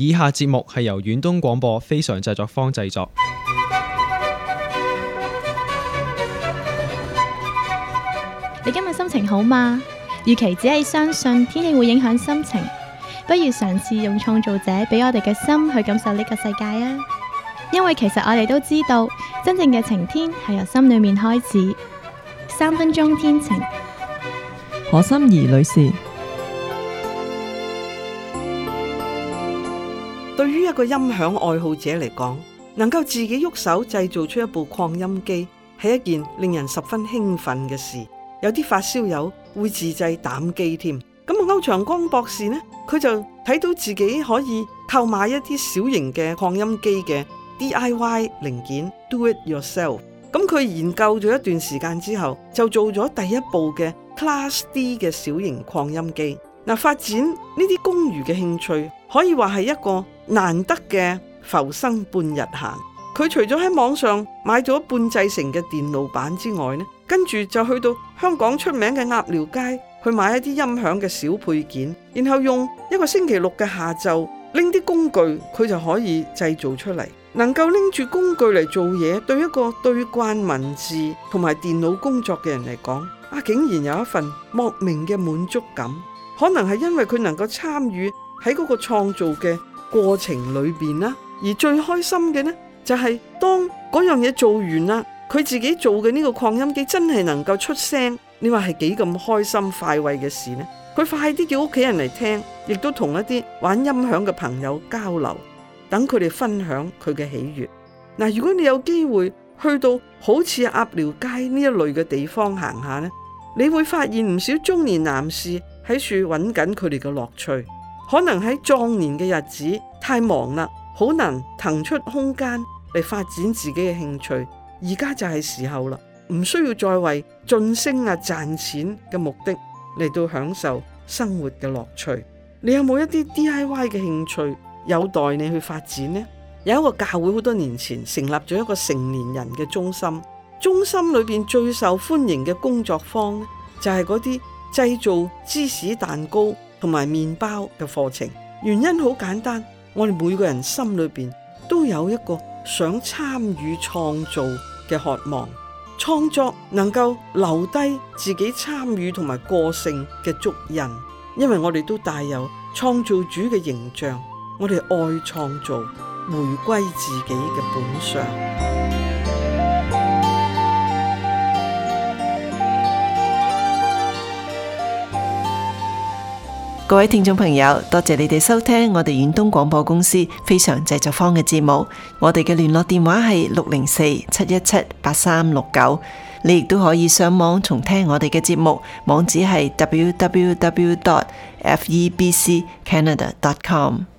以下節目係由遠東廣播非常製作坊製作。 你今日心情好嗎？與其只係相信天氣會影響心情，不如嘗試用創造者俾我哋嘅心去感受呢個世界啊！因為其實我哋都知道，真正嘅晴天係由心裏面開始。3分鐘天晴， 何心怡女士。 對於一個音響愛好者嚟講，能夠自己喐手製造出一部擴音機，係一件令人十分興奮嘅事。有啲發燒友會自製膽機添。咁歐長江博士呢，佢就睇到自己可以購買一啲小型嘅擴音機嘅 DIY 零件 Do It Yourself。咁佢研究咗一段時間之後，就做咗第一部嘅 Class D 嘅小型擴音機。嗱，發展呢啲公餘嘅興趣，可以話係一個難得嘅浮生半日閒。佢除咗喺網上買咗半製成嘅電路板之外呢，跟住就去到香港出名嘅鴨寮街去買一啲音響嘅小配件，然後用一個星期六嘅下晝拎啲工具，佢就可以製造出嚟。能夠拎住工具嚟做嘢，對一個對慣文字同埋電腦工作嘅人嚟講，竟然有一份莫名嘅滿足感。可能係因為佢能夠參與喺嗰個創造嘅過程裏邊啦，而最開心嘅呢，就係當嗰樣嘢做完啦，佢自己做嘅呢個擴音機真係能夠出聲，你話係幾咁開心快慰嘅事呢？佢快啲叫屋企人嚟聽，亦都同一啲玩音響嘅朋友交流，等佢哋分享佢嘅喜悅。嗱，如果你有機會去到好似鴨寮街呢一類嘅地方行下呢，你會發現唔少中年男士喺處揾緊佢哋嘅樂趣。可能喺壯年嘅日子太忙啦，好難騰出空間嚟發展自己嘅興趣。而家就係時候啦，唔需要再為晉升賺錢嘅目的嚟到享受生活嘅樂趣。你有冇一啲 DIY 嘅興趣有待你去發展呢？有一個教會好多年前成立咗一個成年人嘅中心，中心裏邊最受歡迎嘅工作坊呢，就係嗰啲製造芝士蛋糕同埋麵包嘅課程。原因好簡單，我哋每個人心裏邊都有一個想參與創造嘅渴望，創作能夠留低自己參與同埋個性嘅足印，因為我哋都帶有創造主嘅形象，我哋愛創造，回歸自己嘅本相。 各位聽眾朋友，多謝你哋收聽我哋遠東廣播公司非常製作坊嘅節目。我哋嘅聯絡電話係604-717-8369。你亦都可以上網重聽我哋嘅節目，網址係www.febccanada.com。